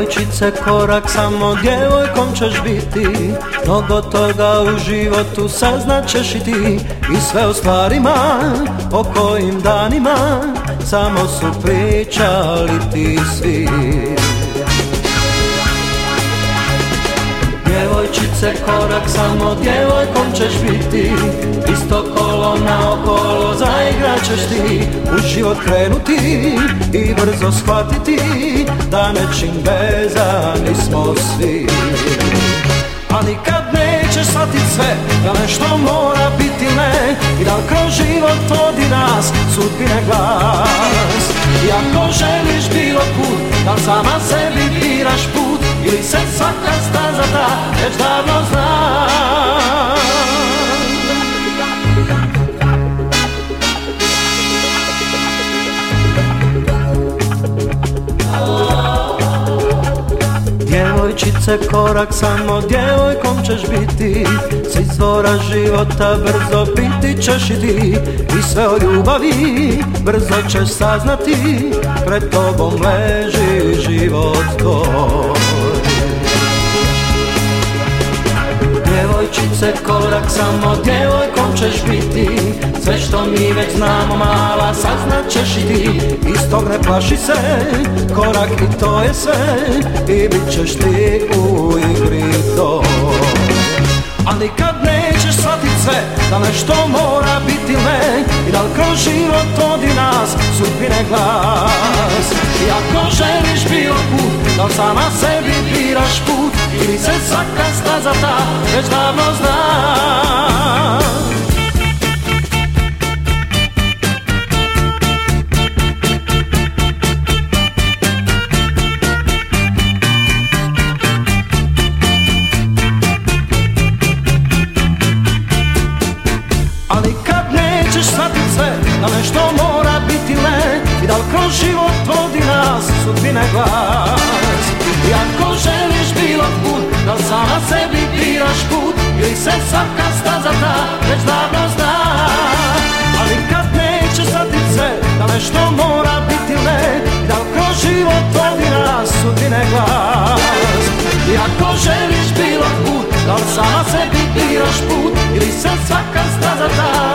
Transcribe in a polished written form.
Djevojčice, korak samo djevojkom ćeš biti. Mnogo toga u životu saznat ćeš i ti. I sve o stvarima, o kojim danima samo su pričali ti svi. Djevojčice, korak samo djevojkom ćeš biti. Isto kolo naokolo zaigrat ćeš ti. U život krenuti i brzo shvatiti da nečim vezani smo svi. A nikad nećeš shvatit sve, da nešto mora biti ne. I da kroz život vodi nas sudbine glas. I ako želiš bilo put, da sama sebi biraš put, ili se svaka staza ta već davno zna. Djevojčice, korak samo djevojkom ćeš biti. S izvora života brzo biti ćeš i ti. I sve o ljubavi brzo ćeš saznati. Pred tobom leži život tvoj. Djevojčice, korak samo djevojkom ćeš biti. Sve što mi već znamo mala saznat ćeš i ti. Istog ne plaši se, korak i to je sve. I bit ćeš ti u igri toj. A nikad nećeš shvatit sve, da nešto mora biti ne. I da li kroz život vodi nas sudbine glas. I ako želiš bilo put, da li sama sebi biraš put, ili se svaka staza ta već davno zna. Ali kad nećeš shvatit sve, da nešto mora biti ne. I da li kroz život vodi nas sudbine glas. I ako želiš bilo put, da li sama sebi biraš put, ili se svaka staza ta već davno zna. Ali kad nećeš shvatit sve, da nešto mora biti ne. I da li kroz život vodi nas sudbine glas. I ako želiš bilo put, da li sama sebi biraš put, ili se svaka staza ta